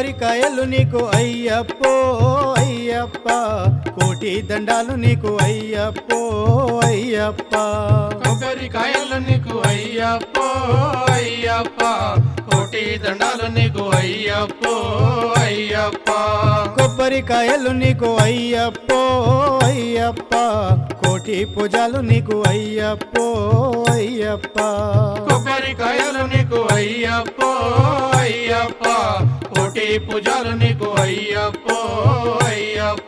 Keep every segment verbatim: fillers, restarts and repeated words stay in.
కొబ్బరికాయలు నీకు అయ్యప్పో అయ్యప్ప, కోటి దండాలు నీకు అయ్యప్పో అయ్యప్ప. కొబ్బరికాయలు నీకు అయ్యప్పో అయ్యప్ప, కోటి దండాలు నీకు అయ్యప్పో అయ్యప్ప. కొబ్బరికాయలు నీకు అయ్యప్పో అయ్యప్ప, కోటి పూజలు నీకు అయ్యప్పో అయ్యప్ప. కొబ్బరికాయలు నీకు అయ్యప్పో అయ్యప్ప, కోటి పూజలు నీకు అయ్యప్పో అయ్యప్ప.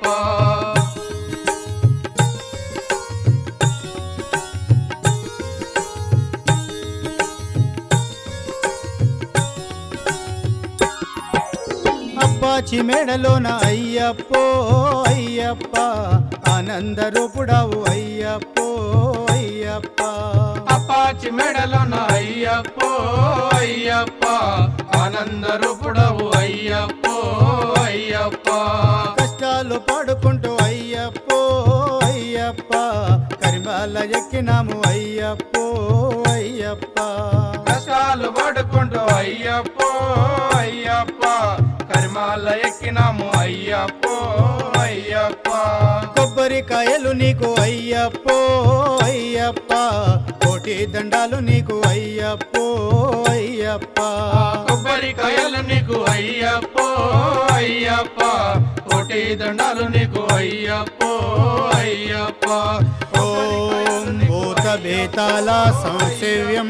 అప్పాచి మేడలోన అయ్యప్పో అయ్యప్ప, ఆనంద రూపుడావు అయ్యప్పో అయ్యప్ప. అప్పాచి మెడలోన అయ్యప్పో అయ్యప్ప, ఆనంద రూపుడవు అయ్యప్పో అయ్యప్ప. కష్టాలు పాడుకుంటూ అయ్యప్పో అయ్యప్ప, కరిమాల ఎక్కినాము అయ్యప్పో అయ్యప్ప. కష్టాలు పడుకుంటూ అయ్యప్పో అయ్యప్ప, కరిమాల ఎక్కినాము అయ్యప్పో అయ్యప్ప. కొబ్బరికాయలు నీకు అయ్యప్పో అయ్యప్ప, కోటి దండాలు నీకు అయ్యప్పో అయ్యప్ప. కొబ్బరికాయలు నీకు అయ్యప్పో అయ్యప్ప, కోటి దండాలు నీకు అయ్యప్పో అయ్యప్ప. ఓం భూత బేతాళ సంసేవ్యం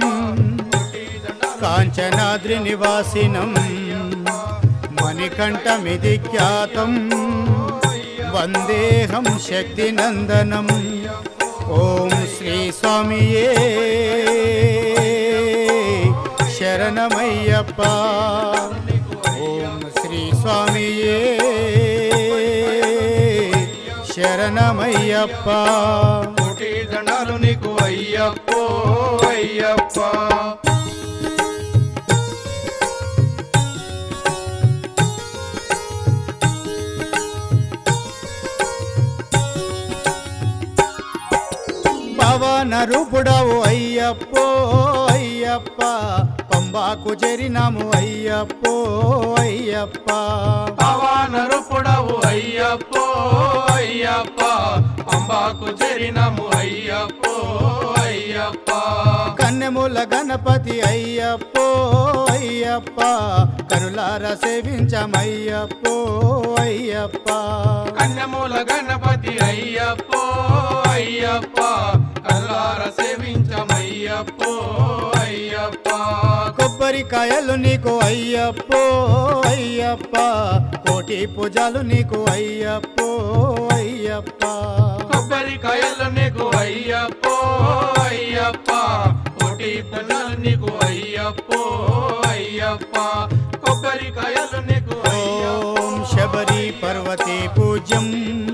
కాంచనాద్రి నివాసినం మణికంఠమిది ఖ్యాతం వందేహం శక్తినందనం. ఓం శ్రీ స్వామియే శరణమయ్యప్ప, ఓం శ్రీ స్వామియే శరణమయ్యప్ప. కోటి దండాలు నీకు అయ్యప్పో అయ్యప్ప. పవన రూపుడావు అయ్యప్పో అయ్యప్ప, పంబాకు చేరినాము అయ్యప్పో అయ్యప్ప. పవన రూపుడవు అయ్యప్పో అయ్యప్ప, పంబాకు చేరినాము అయ్యప్పో అయ్యప్ప. కన్నెముల గణపతి అయ్యప్పో అయ్యప్ప, కరులార సేవించమయ్యప్పో అయ్యప్ప. కన్యమూల గణపతి అయ్యప్పో అయ్యప్ప, కల్లార సేవించమయ్యప్పో అయ్యప్ప. కొబ్బరికాయలు నీకు అయ్యప్పో అయ్యప్ప, కోటి పూజలు నీకు అయ్యప్పో అయ్యప్ప. కొబ్బరికాయలు నీకు అయ్యప్పో అయ్యప్ప, కోటి పూజలు నీకు అయ్యప్పో అయ్యప్ప. కొబ్బరికాయలు నీకు ఓం శబరి పర్వతే పూజ్యం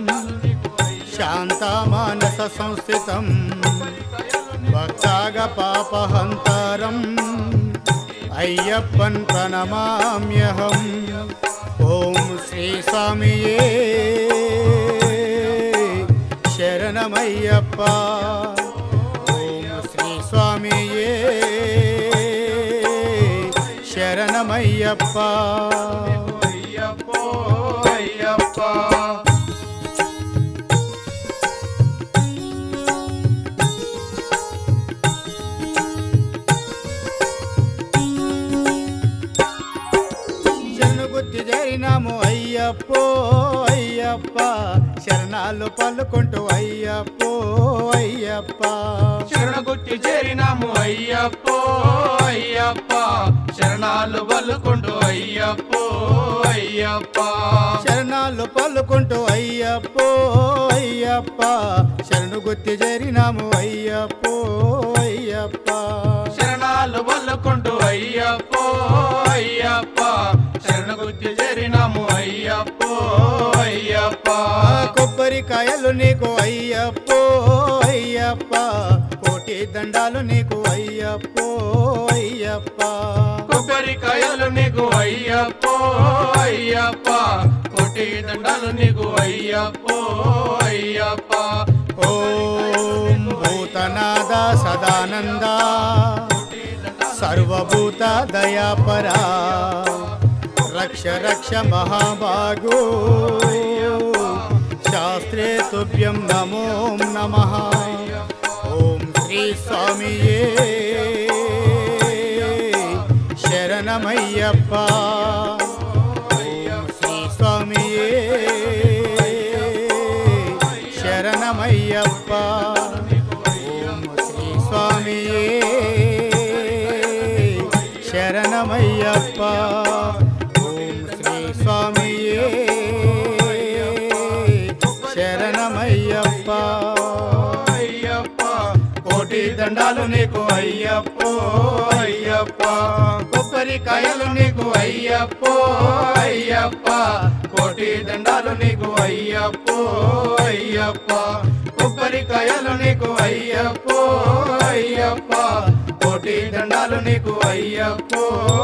శాంతమానస సంస్థితం భక్తాగ పాపహంతరం అయ్యప్పన్ ప్రణమామ్యహం. ఓం శ్రీ స్వామియే శరణమయ్యప్ప, ఓం శ్రీ స్వామియే శరణమయ్యప్ప. అయ్యప్పో అయ్యప్ప. శరణుగుత్తి చేరినాము అయ్యప్పో అయ్యప్ప, శరణాలు పలుకుంటూ అయ్యప్పో అయ్యప్ప. శరణగుట్టి చేరినాము అయ్యప్పో అయ్యప్ప, శరణాలు పలుకుంటూ అయ్యప్పో అయ్యప్ప. శరణాలు పలుకుంటూ అయ్యప్పో అయ్యప్ప, శరణుగుత్తి చేరినాము అయ్యప్పో అయ్యప్ప. శరణాలు పలుకుంటూ అయ్యప్పో అయ్యప్ప, శరణగుట్టి చేరినాము అయ్యప్పో అయ్యప్ప. కొబ్బరికాయలు నీకు అయ్యప్పో అయ్యప్ప, కోటి దండాలు నీకు అయ్యప్పో అయ్యప్ప. కొబ్బరికాయలు నీకు అయ్యప్పో అయ్యప్ప, కోటి దండాలు నీకు అయ్యప్పో అయ్యప్ప. ఓం భూతనాద సదానంద సర్వభూత దయాపరా శరక్ష మహాభాగో శాస్త్రే తుభ్యం నమో నమః ఓం శ్రీ స్వామియే శరణమయ్యప్ప ఓం శ్రీ స్వామియే శరణమయ్యప్ప ఓం శ్రీ స్వామియే శరణమయ్యప్ప ఓం శ్రీ స్వామియే శరణమయ్యప్ప అయ్యప్ప కోటి దండాలు నీకు అయ్యప్పో అయ్యప్ప కొబ్బరికాయలు నీకు అయ్యప్పో అయ్యప్ప కోటి దండాలు నీకు అయ్యప్పో అయ్యప్ప కొబ్బరికాయలు నీకు అయ్యప్పో అయ్యప్ప కోటి దండాలు నీకు అయ్యప్పో